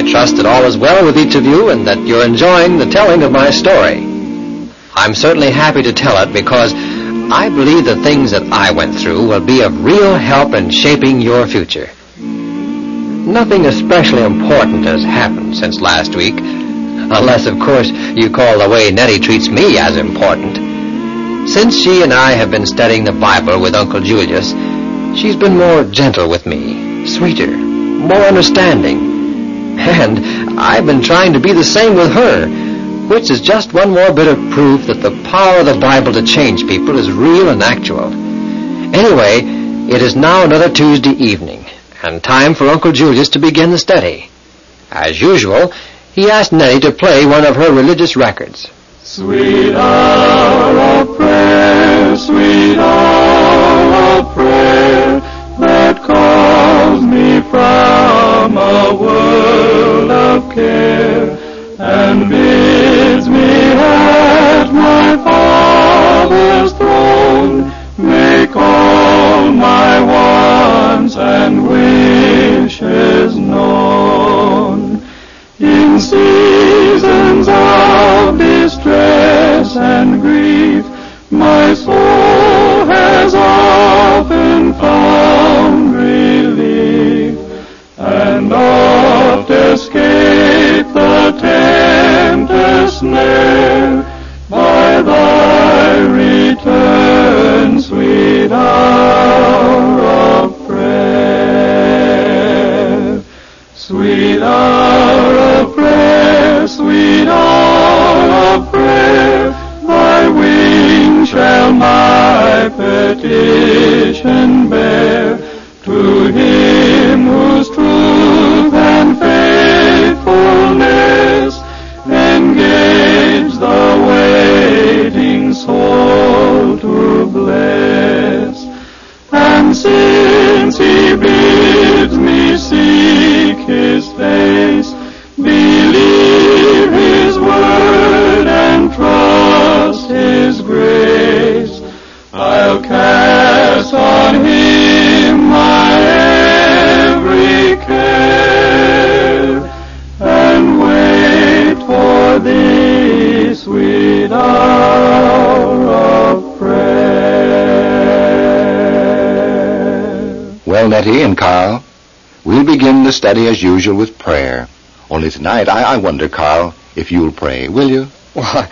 I trust that all is well with each of you and that you're enjoying the telling of my story. I'm certainly happy to tell it because I believe the things that I went through will be of real help in shaping your future. Nothing especially important has happened since last week, unless, of course, you call the way Nettie treats me as important. Since she and I have been studying the Bible with Uncle Julius, she's been more gentle with me, sweeter, more understanding. And I've been trying to be the same with her, which is just one more bit of proof that the power of the Bible to change people is real and actual. Anyway, it is now another Tuesday evening, and time for Uncle Julius to begin the study. As usual, he asked Nettie to play one of her religious records. Sweet hour of prayer, sweet hour of prayer, that calls me from a world of care, and bids me at my Father's throne make all my wants and wishes known. In seasons of distress and grief, my soul has often found relief, and oft escaped the tempter's snare by thy return, sweet hour of prayer. Sweet hour of prayer, sweet hour of prayer, thy wings shall my petition bear to him whose truth and faithfulness engage the waiting soul to bless. And since he bids me seek his face, believe his word and trust his grace, I'll cast on him my every care, and wait for thee, sweet hour of prayer. Well, Nettie and Carl, we'll begin the study as usual with prayer. Only tonight, I wonder, Carl, if you'll pray, will you? Well,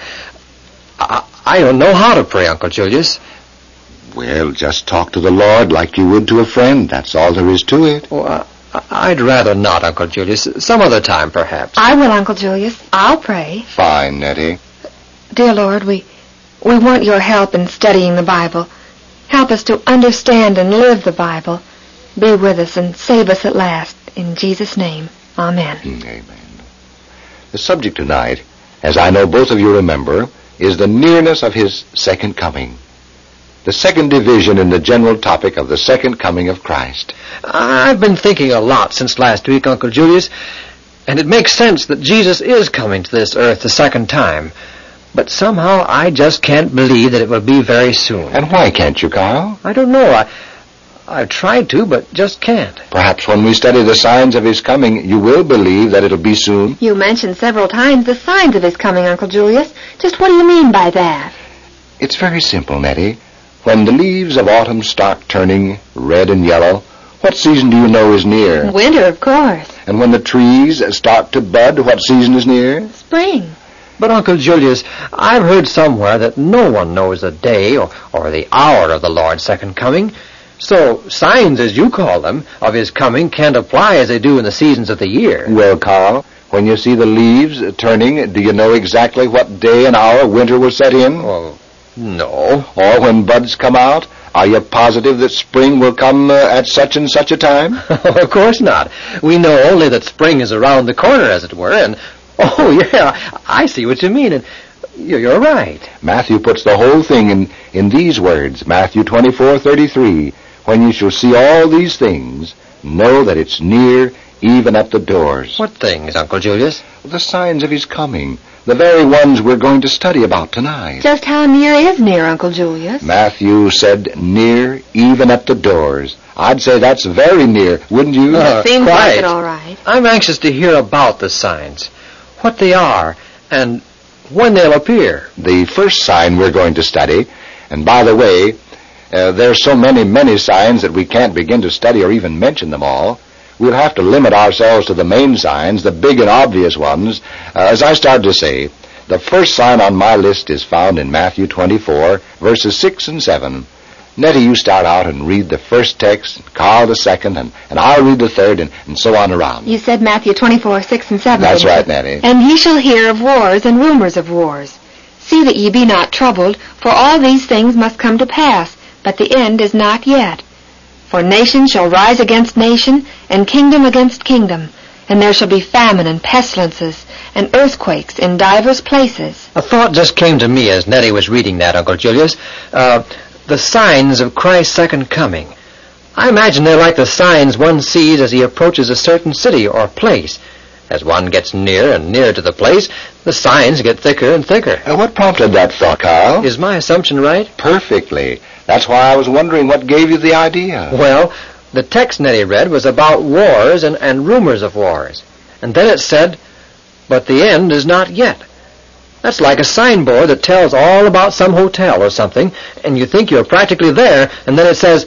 I don't know how to pray, Uncle Julius. Well, just talk to the Lord like you would to a friend. That's all there is to it. Well, I'd rather not, Uncle Julius. Some other time, perhaps. I will, Uncle Julius. I'll pray. Fine, Nettie. Dear Lord, we want your help in studying the Bible. Help us to understand and live the Bible. Be with us and save us at last. In Jesus' name, amen. Amen. The subject tonight, as I know both of you remember, is the nearness of his second coming. The second division in the general topic of the second coming of Christ. I've been thinking a lot since last week, Uncle Julius, and it makes sense that Jesus is coming to this earth the second time. But somehow I just can't believe that it will be very soon. And why can't you, Carl? I don't know. I've tried to, but just can't. Perhaps when we study the signs of his coming, you will believe that it'll be soon. You mentioned several times the signs of his coming, Uncle Julius. Just what do you mean by that? It's very simple, Nettie. When the leaves of autumn start turning red and yellow, what season do you know is near? Winter, of course. And when the trees start to bud, what season is near? Spring. But, Uncle Julius, I've heard somewhere that no one knows the day or the hour of the Lord's second coming. So, signs, as you call them, of his coming can't apply as they do in the seasons of the year. Well, Carl, when you see the leaves turning, do you know exactly what day and hour winter will set in? Well, no. Or when buds come out, are you positive that spring will come at such and such a time? Of course not. We know only that spring is around the corner, as it were, and, oh, yeah, I see what you mean, and you're right. Matthew puts the whole thing in these words, Matthew 24:33. When you shall see all these things, know that it's near, even at the doors. What things, Uncle Julius? The signs of his coming, the very ones we're going to study about tonight. Just how near is near, Uncle Julius? Matthew said near, even at the doors. I'd say that's very near, wouldn't you? Seems quite. like it, all right. I'm anxious to hear about the signs, what they are, and when they'll appear. The first sign we're going to study, and by the way, there's so many signs that we can't begin to study or even mention them all. We'll have to limit ourselves to the main signs, the big and obvious ones. As I started to say, the first sign on my list is found in Matthew 24, verses 6 and 7. Nettie, you start out and read the first text, Carl the second, and I'll read the third, and so on around. You said Matthew 24, 6 and 7. That's right, Nettie. And ye shall hear of wars and rumors of wars. See that ye be not troubled, for all these things must come to pass, but the end is not yet. For nation shall rise against nation, and kingdom against kingdom, and there shall be famine and pestilences, and earthquakes in divers places. A thought just came to me as Nettie was reading that, Uncle Julius. The signs of Christ's second coming. I imagine they're like the signs one sees as he approaches a certain city or place. As one gets near and nearer to the place, the signs get thicker and thicker. What prompted that thought, Carl? Is my assumption right? Perfectly. That's why I was wondering what gave you the idea. Well, the text Nettie read was about wars and rumors of wars. And then it said, but the end is not yet. That's like a signboard that tells all about some hotel or something, and you think you're practically there, and then it says,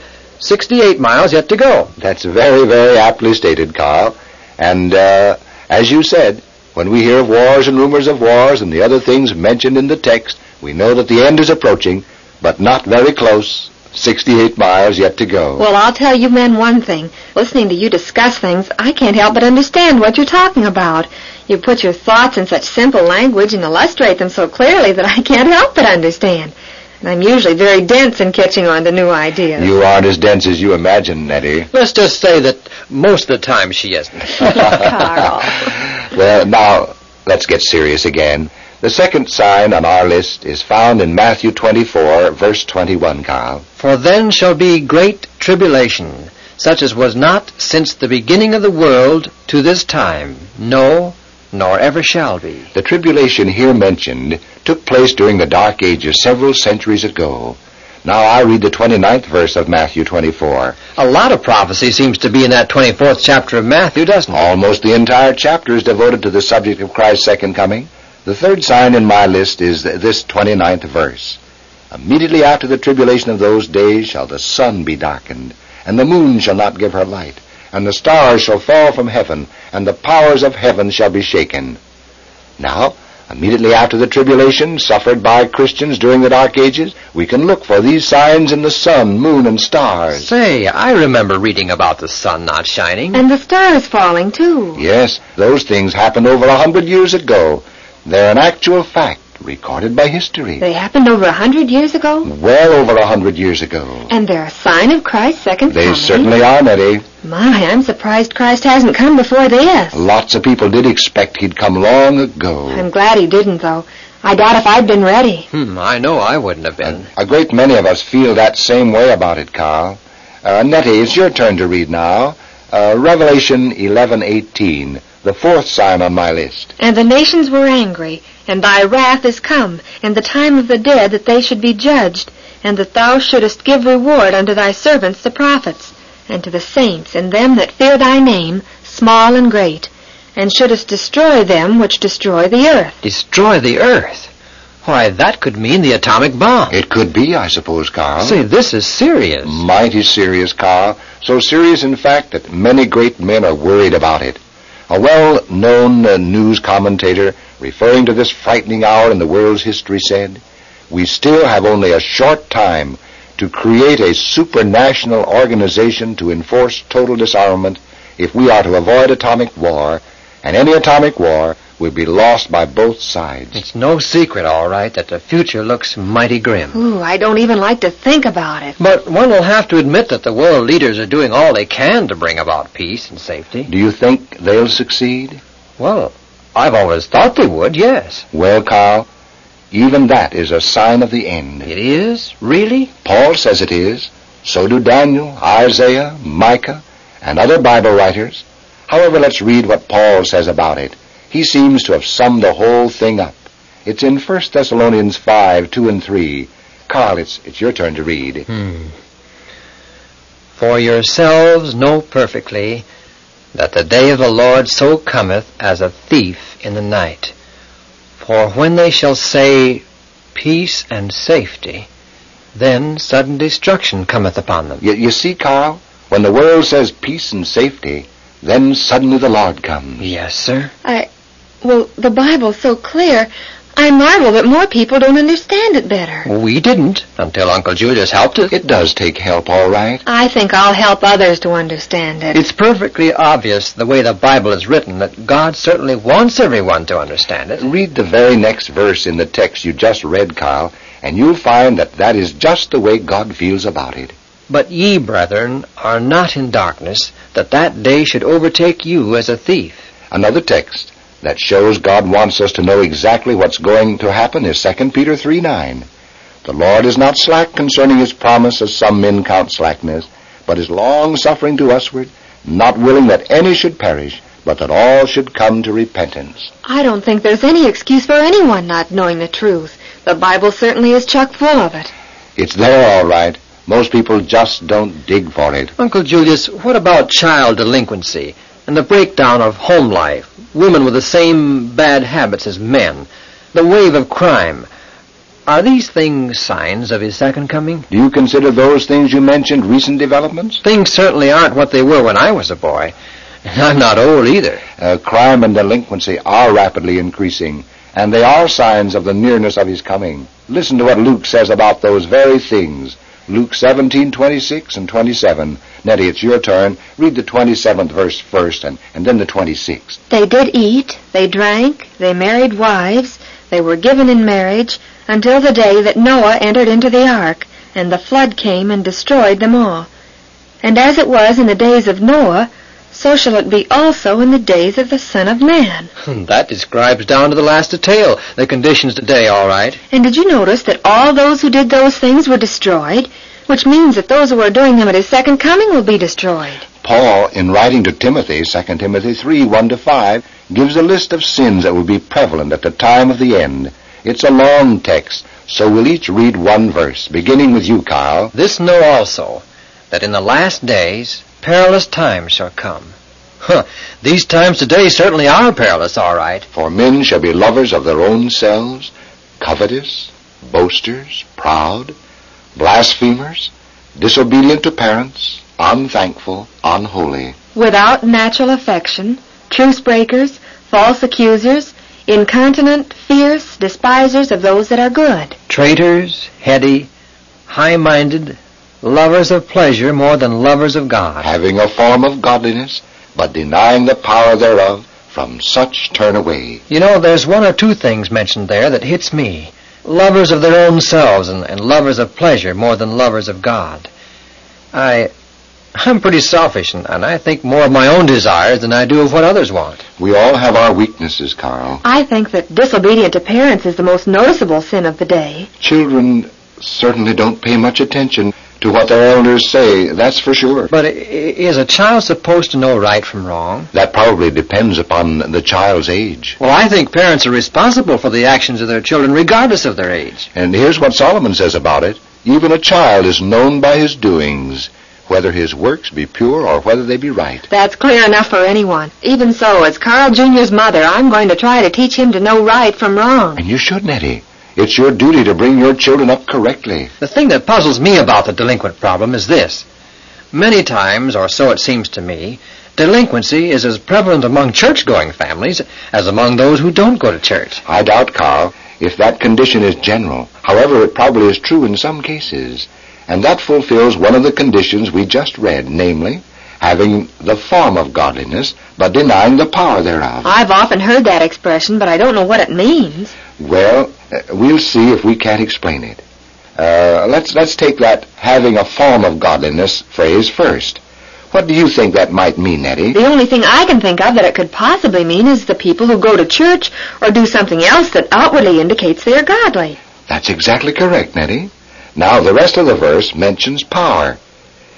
68 miles yet to go. That's very aptly stated, Carl. And, as you said, when we hear of wars and rumors of wars and the other things mentioned in the text, we know that the end is approaching, but not very close. 68 miles yet to go. Well, I'll tell you men one thing. Listening to you discuss things, I can't help but understand what you're talking about. You put your thoughts in such simple language and illustrate them so clearly that I can't help but understand. And I'm usually very dense in catching on to new ideas. You aren't as dense as you imagine, Nettie. Let's just say that most of the time she isn't. Carl. Well, now, let's get serious again. The second sign on our list is found in Matthew 24, verse 21, Carl. For then shall be great tribulation, such as was not since the beginning of the world to this time, no, nor ever shall be. The tribulation here mentioned took place during the Dark Ages several centuries ago. Now I read the 29th verse of Matthew 24. A lot of prophecy seems to be in that 24th chapter of Matthew, doesn't it? Almost the entire chapter is devoted to the subject of Christ's second coming. The third sign in my list is this 29th verse. Immediately after the tribulation of those days shall the sun be darkened, and the moon shall not give her light, and the stars shall fall from heaven, and the powers of heaven shall be shaken. Now, immediately after the tribulation suffered by Christians during the Dark Ages, we can look for these signs in the sun, moon, and stars. Say, I remember reading about the sun not shining. And the stars falling, too. Yes, those things happened over 100 years ago. They're an actual fact, recorded by history. They happened over 100 years ago? Well over 100 years ago. And they're a sign of Christ's second coming? They certainly are, Nettie. My, I'm surprised Christ hasn't come before this. Lots of people did expect he'd come long ago. I'm glad he didn't, though. I doubt if I'd been ready. I know I wouldn't have been. A great many of us feel that same way about it, Carl. Nettie, it's your turn to read now. Revelation 11:18, the fourth sign on my list. And the nations were angry, and thy wrath is come, and the time of the dead that they should be judged, and that thou shouldest give reward unto thy servants the prophets, and to the saints and them that fear thy name, small and great, and shouldest destroy them which destroy the earth. Destroy the earth? Why, that could mean the atomic bomb. It could be, I suppose, Carl. Say, this is serious. Mighty serious, Carl. So serious, in fact, that many great men are worried about it. A well-known news commentator, referring to this frightening hour in the world's history, said, "We still have only a short time to create a supranational organization to enforce total disarmament if we are to avoid atomic war, and any atomic war will be lost by both sides." It's no secret, all right, that the future looks mighty grim. Ooh, I don't even like to think about it. But one will have to admit that the world leaders are doing all they can to bring about peace and safety. Do you think they'll succeed? Well, I've always thought they would, yes. Well, Carl, even that is a sign of the end. It is? Really? Paul says it is. So do Daniel, Isaiah, Micah, and other Bible writers. However, let's read what Paul says about it. He seems to have summed the whole thing up. It's in 1 Thessalonians 5, 2 and 3. Carl, it's your turn to read. For yourselves know perfectly that the day of the Lord so cometh as a thief in the night. For when they shall say, Peace and safety, then sudden destruction cometh upon them. You see, Carl, when the world says peace and safety, then suddenly the Lord comes. Yes, sir. Well, the Bible's so clear, I marvel that more people don't understand it better. We didn't, until Uncle Julius helped us. It does take help, all right. I think I'll help others to understand it. It's perfectly obvious, the way the Bible is written, that God certainly wants everyone to understand it. Read the very next verse in the text you just read, Carl, and you'll find that is just the way God feels about it. But ye, brethren, are not in darkness, that day should overtake you as a thief. Another text that shows God wants us to know exactly what's going to happen is 2 Peter 3:9. The Lord is not slack concerning his promise, as some men count slackness, but is long-suffering to usward, not willing that any should perish, but that all should come to repentance. I don't think there's any excuse for anyone not knowing the truth. The Bible certainly is chock full of it. It's there, all right. Most people just don't dig for it. Uncle Julius, what about child delinquency and the breakdown of home life, women with the same bad habits as men, the wave of crime? Are these things signs of his second coming? Do you consider those things you mentioned recent developments? Things certainly aren't what they were when I was a boy. And I'm not old either. Crime and delinquency are rapidly increasing, and they are signs of the nearness of his coming. Listen to what Luke says about those very things. Luke 17:26 and 27. Nettie, it's your turn. Read the 27th verse first, and then the 26th. They did eat, they drank, they married wives, they were given in marriage, until the day that Noah entered into the ark, and the flood came and destroyed them all. And as it was in the days of Noah, so shall it be also in the days of the Son of Man. That describes down to the last detail the conditions today, all right. And did you notice that all those who did those things were destroyed? Which means that those who are doing them at his second coming will be destroyed. Paul, in writing to Timothy, 2 Timothy 3, 1-5, gives a list of sins that will be prevalent at the time of the end. It's a long text, so we'll each read one verse, beginning with you, Carl. This know also, that in the last days perilous times shall come. These times today certainly are perilous, all right. For men shall be lovers of their own selves, covetous, boasters, proud, blasphemers, disobedient to parents, unthankful, unholy. Without natural affection, truce breakers, false accusers, incontinent, fierce, despisers of those that are good. Traitors, heady, high-minded, lovers of pleasure more than lovers of God. Having a form of godliness, but denying the power thereof, from such turn away. You know, there's one or two things mentioned there that hits me. Lovers of their own selves and lovers of pleasure more than lovers of God. I'm pretty selfish, and I think more of my own desires than I do of what others want. We all have our weaknesses, Carl. I think that disobedient to parents is the most noticeable sin of the day. Children certainly don't pay much attention to what their elders say, that's for sure. But is a child supposed to know right from wrong? That probably depends upon the child's age. Well, I think parents are responsible for the actions of their children regardless of their age. And here's what Solomon says about it. Even a child is known by his doings, whether his works be pure or whether they be right. That's clear enough for anyone. Even so, as Carl Jr.'s mother, I'm going to try to teach him to know right from wrong. And you should, Nettie. It's your duty to bring your children up correctly. The thing that puzzles me about the delinquent problem is this. Many times, or so it seems to me, delinquency is as prevalent among church-going families as among those who don't go to church. I doubt, Carl, if that condition is general. However, it probably is true in some cases. And that fulfills one of the conditions we just read, namely, having the form of godliness, but denying the power thereof. I've often heard that expression, but I don't know what it means. Well, we'll see if we can't explain it. Let's take that having a form of godliness phrase first. What do you think that might mean, Nettie? The only thing I can think of that it could possibly mean is the people who go to church or do something else that outwardly indicates they are godly. That's exactly correct, Nettie. Now, the rest of the verse mentions power.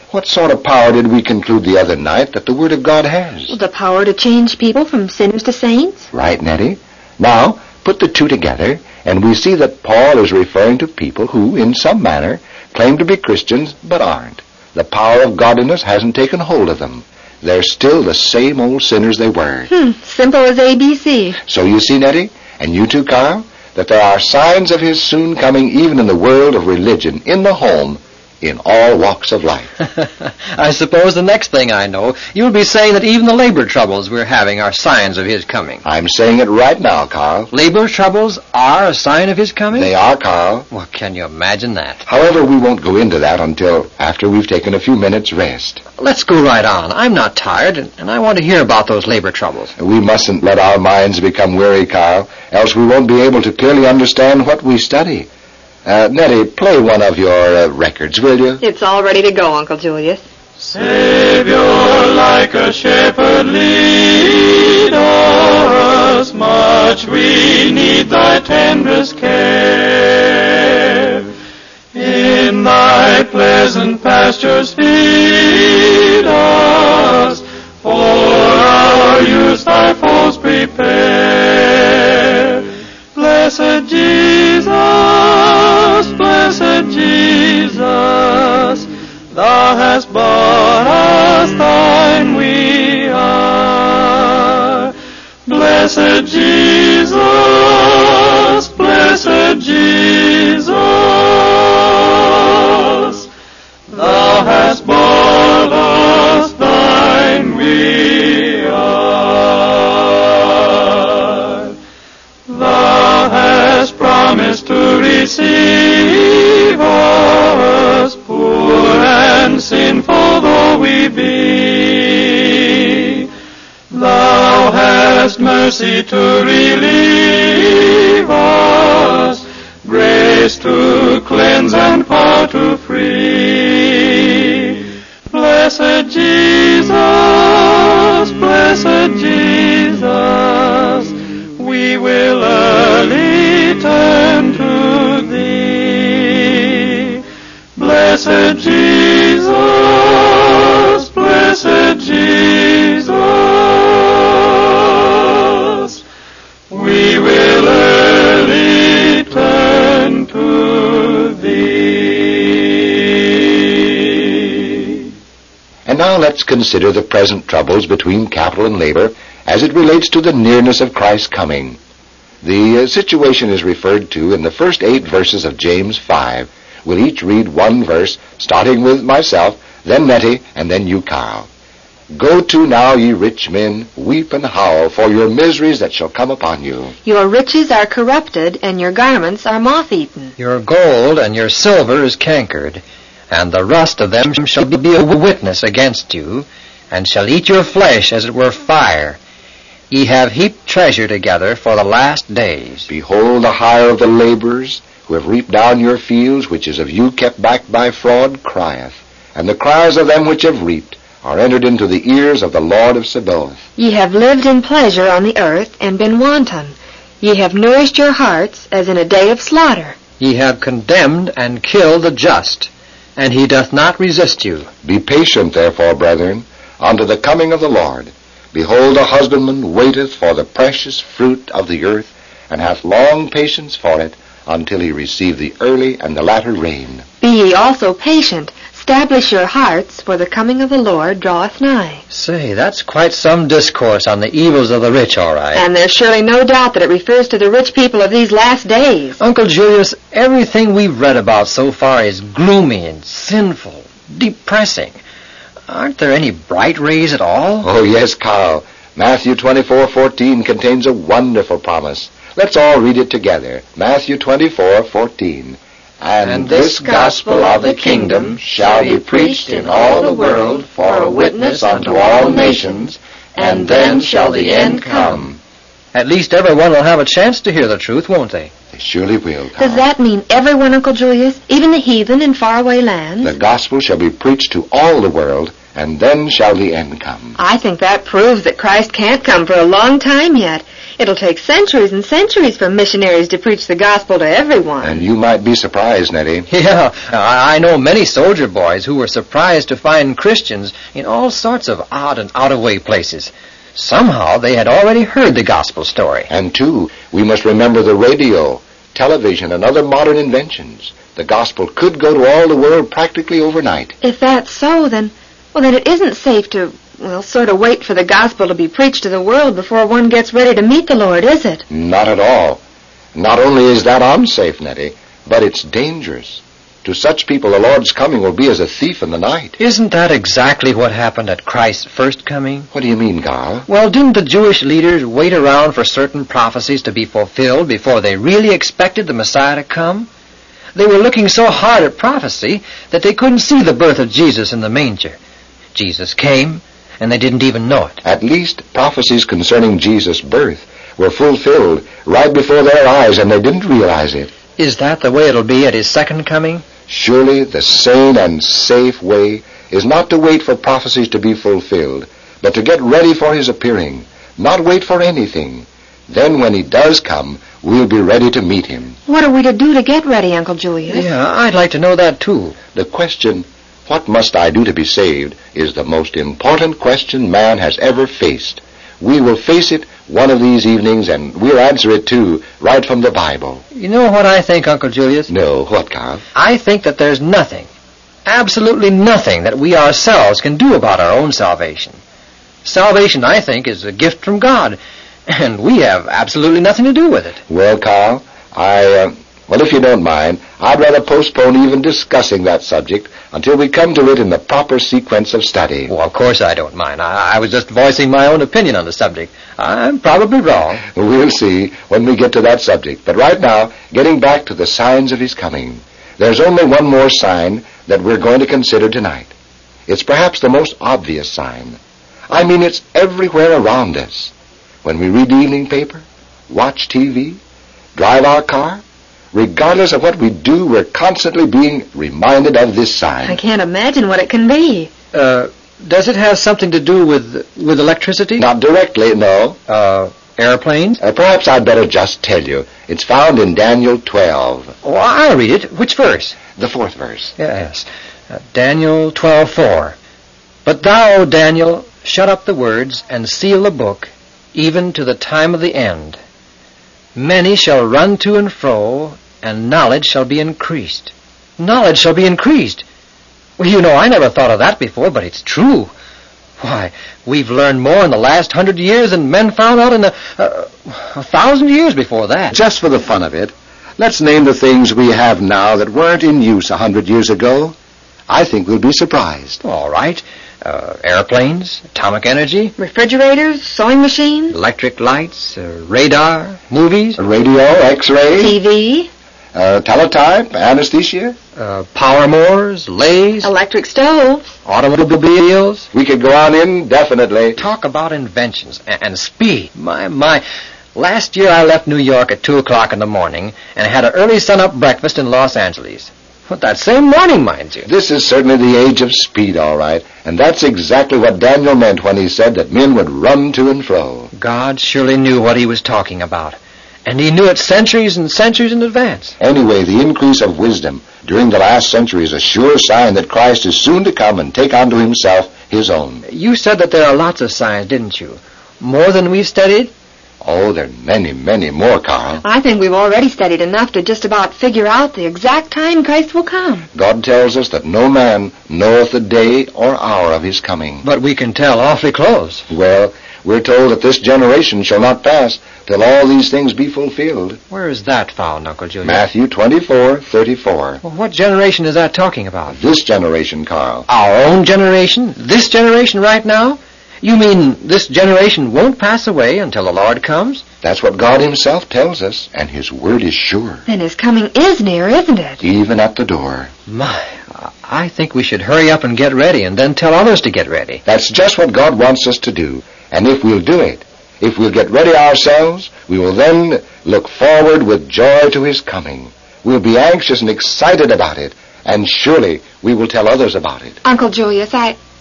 What sort of power did we conclude the other night that the Word of God has? The power to change people from sinners to saints? Right, Nettie. Now, put the two together, and we see that Paul is referring to people who, in some manner, claim to be Christians but aren't. The power of godliness hasn't taken hold of them. They're still the same old sinners they were. Simple as ABC. So you see, Nettie, and you too, Carl, that there are signs of his soon coming even in the world of religion, in the home, in all walks of life. I suppose the next thing I know, you'll be saying that even the labor troubles we're having are signs of his coming. I'm saying it right now, Carl. Labor troubles are a sign of his coming? They are, Carl. Well, can you imagine that? However, we won't go into that until after we've taken a few minutes' rest. Let's go right on. I'm not tired, and I want to hear about those labor troubles. We mustn't let our minds become weary, Carl, else we won't be able to clearly understand what we study. Nettie, play one of your records, will you? It's all ready to go, Uncle Julius. Savior, like a shepherd, lead us, much we need thy tenderest care. In thy pleasant pastures feed us, for our use thy foes prepare. Blessed Jesus, blessed Jesus, thou hast bought us, thine we are. Blessed Jesus, blessed Jesus, thou hast bought us, thine we are. Thou hast promised to receive us, poor and sinful though we be. Thou hast mercy to relieve us, grace to cleanse and power to free. Blessed Jesus, blessed Jesus, we will early turn to thee. Blessed Jesus, blessed Jesus, we will early turn to thee. And now let's consider the present troubles between capital and labor as it relates to the nearness of Christ's coming. The situation is referred to in the first 8 verses of James 5. We'll each read one verse, starting with myself, then Nettie, and then you, Carl. Go to now, ye rich men, weep and howl for your miseries that shall come upon you. Your riches are corrupted, and your garments are moth-eaten. Your gold and your silver is cankered, and the rust of them shall be a witness against you, and shall eat your flesh as it were fire. Ye have heaped treasure together for the last days. Behold the hire of the laborers, who have reaped down your fields, which is of you kept back by fraud, crieth. And the cries of them which have reaped are entered into the ears of the Lord of Sabaoth. Ye have lived in pleasure on the earth, and been wanton. Ye have nourished your hearts, as in a day of slaughter. Ye have condemned and killed the just, and he doth not resist you. Be patient, therefore, brethren, unto the coming of the Lord. Behold, a husbandman waiteth for the precious fruit of the earth, and hath long patience for it, until he receive the early and the latter rain. Be ye also patient. Establish your hearts, for the coming of the Lord draweth nigh. Say, that's quite some discourse on the evils of the rich, all right. And there's surely no doubt that it refers to the rich people of these last days. Uncle Julius, everything we've read about so far is gloomy and sinful, depressing. Aren't there any bright rays at all? Oh, yes, Carl. Matthew 24:14 contains a wonderful promise. Let's all read it together. Matthew 24:14. And this gospel of the kingdom shall be preached in all the world for a witness unto all nations, and then shall the end come. At least everyone will have a chance to hear the truth, won't they? They surely will, Carl. Does that mean everyone, Uncle Julius? Even the heathen in faraway lands? The gospel shall be preached to all the world, and then shall the end come. I think that proves that Christ can't come for a long time yet. It'll take centuries and centuries for missionaries to preach the gospel to everyone. And you might be surprised, Nettie. Yeah, I know many soldier boys who were surprised to find Christians in all sorts of odd and out-of-way places. Somehow they had already heard the gospel story. And, too, we must remember the radio, television, and other modern inventions. The gospel could go to all the world practically overnight. If that's so, then it isn't safe to, sort of wait for the gospel to be preached to the world before one gets ready to meet the Lord, is it? Not at all. Not only is that unsafe, Nettie, but it's dangerous. To such people, the Lord's coming will be as a thief in the night. Isn't that exactly what happened at Christ's first coming? What do you mean, Carl? Well, didn't the Jewish leaders wait around for certain prophecies to be fulfilled before they really expected the Messiah to come? They were looking so hard at prophecy that they couldn't see the birth of Jesus in the manger. Jesus came, and they didn't even know it. At least prophecies concerning Jesus' birth were fulfilled right before their eyes, and they didn't realize it. Is that the way it'll be at his second coming? Surely the sane and safe way is not to wait for prophecies to be fulfilled, but to get ready for his appearing, not wait for anything. Then when he does come, we'll be ready to meet him. What are we to do to get ready, Uncle Julius? Yeah, I'd like to know that, too. The question, what must I do to be saved, is the most important question man has ever faced. We will face it one of these evenings, and we'll answer it, too, right from the Bible. You know what I think, Uncle Julius? No, what, Carl? I think that there's nothing, absolutely nothing, that we ourselves can do about our own salvation. Salvation, I think, is a gift from God, and we have absolutely nothing to do with it. Well, Carl, if you don't mind, I'd rather postpone even discussing that subject until we come to it in the proper sequence of study. Well, of course I don't mind. I was just voicing my own opinion on the subject. I'm probably wrong. We'll see when we get to that subject. But right now, getting back to the signs of his coming, there's only one more sign that we're going to consider tonight. It's perhaps the most obvious sign. I mean, it's everywhere around us. When we read the evening paper, watch TV, drive our car, regardless of what we do, we're constantly being reminded of this sign. I can't imagine what it can be. Does it have something to do with electricity? Not directly, no. Airplanes? Perhaps I'd better just tell you. It's found in Daniel 12. Oh, I'll read it. Which verse? The 4th verse. Yes. Daniel 12:4. But thou, Daniel, shut up the words and seal the book, even to the time of the end. Many shall run to and fro, and knowledge shall be increased. Knowledge shall be increased. Well, you know, I never thought of that before, but it's true. Why, we've learned more in the last 100 years than men found out in 1,000 years before that. Just for the fun of it, let's name the things we have now that weren't in use 100 years ago. I think we'll be surprised. All right. Airplanes, atomic energy, Refrigerators, sewing machines, electric lights, radar, movies, Radio, X-ray, TV, teletype, anesthesia. power mowers, lathes, electric stoves. automobiles. We could go on indefinitely. Talk about inventions and speed. My. Last year I left New York at 2 o'clock in the morning and had an early sun-up breakfast in Los Angeles. But that same morning, mind you. This is certainly the age of speed, all right. And that's exactly what Daniel meant when he said that men would run to and fro. God surely knew what he was talking about. And he knew it centuries and centuries in advance. Anyway, the increase of wisdom during the last century is a sure sign that Christ is soon to come and take unto himself his own. You said that there are lots of signs, didn't you? More than we've studied? Oh, there are many, many more, Carl. I think we've already studied enough to just about figure out the exact time Christ will come. God tells us that no man knoweth the day or hour of his coming. But we can tell awfully close. Well, we're told that this generation shall not pass till all these things be fulfilled. Where is that found, Uncle Julius? Matthew 24:34. Well, what generation is that talking about? This generation, Carl. Our own generation? This generation right now? You mean this generation won't pass away until the Lord comes? That's what God himself tells us, and his word is sure. Then his coming is near, isn't it? Even at the door. My, I think we should hurry up and get ready and then tell others to get ready. That's just what God wants us to do. And if we'll do it, if we'll get ready ourselves, we will then look forward with joy to his coming. We'll be anxious and excited about it, and surely we will tell others about it. Uncle Julius,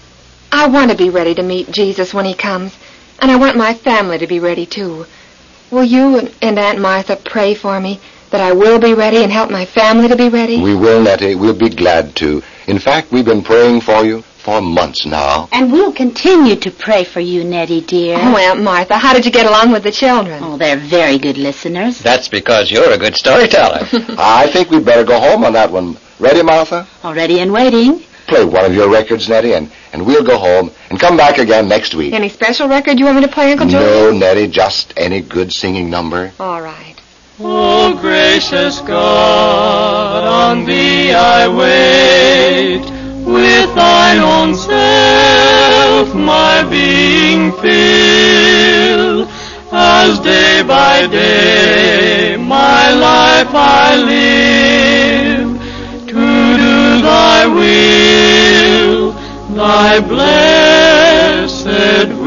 I want to be ready to meet Jesus when he comes, and I want my family to be ready too. Will you and Aunt Martha pray for me that I will be ready and help my family to be ready? We will, Nettie. We'll be glad to. In fact, we've been praying for you for months now. And we'll continue to pray for you, Nettie, dear. Oh, Aunt Martha, how did you get along with the children? Oh, they're very good listeners. That's because you're a good storyteller. I think we'd better go home on that one. Ready, Martha? Already and waiting. Play one of your records, Nettie, and we'll go home and come back again next week. Any special record you want me to play, Uncle George? No, Nettie, just any good singing number. All right. O gracious God, on thee I wait, with thine own self my being fill, as day by day my life I live, to do thy will, thy blessed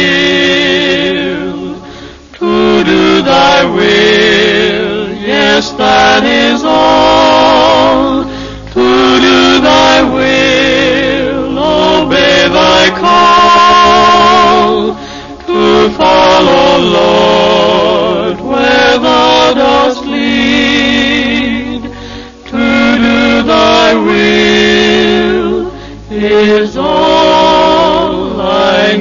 will, to do thy will, yes, that is all, to do thy will, obey thy call, to follow, Lord, where thou dost lead, to do thy will is all I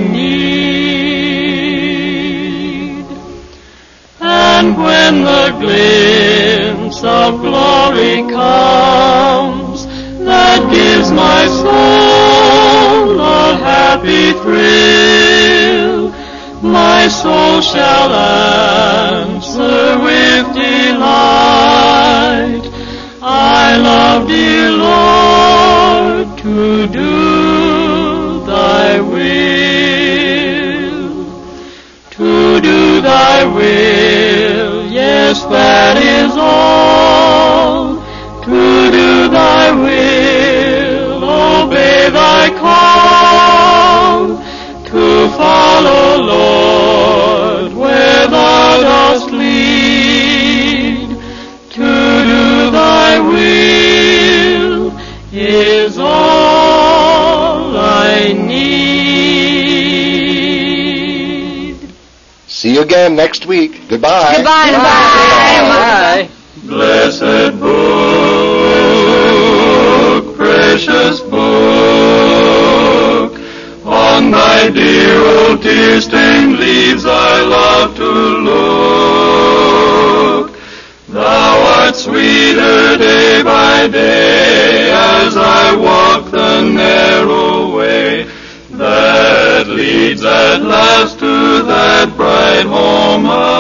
need. And when the glimpse of glory comes, that gives my soul a happy thrill, my soul shall answer with delight, I love, dear Lord, to do thy will, to do thy will, yes, that is all, to do thy will, obey thy call, to follow, Lord, where thou dost lead, to do thy will is all I need. See you again next week. Goodbye. Goodbye. Bye. Blessed book, precious book, on thy dear old tear-stained leaves I love to look. Thou art sweeter day by day as I walk the narrow way that leads at last to that bright home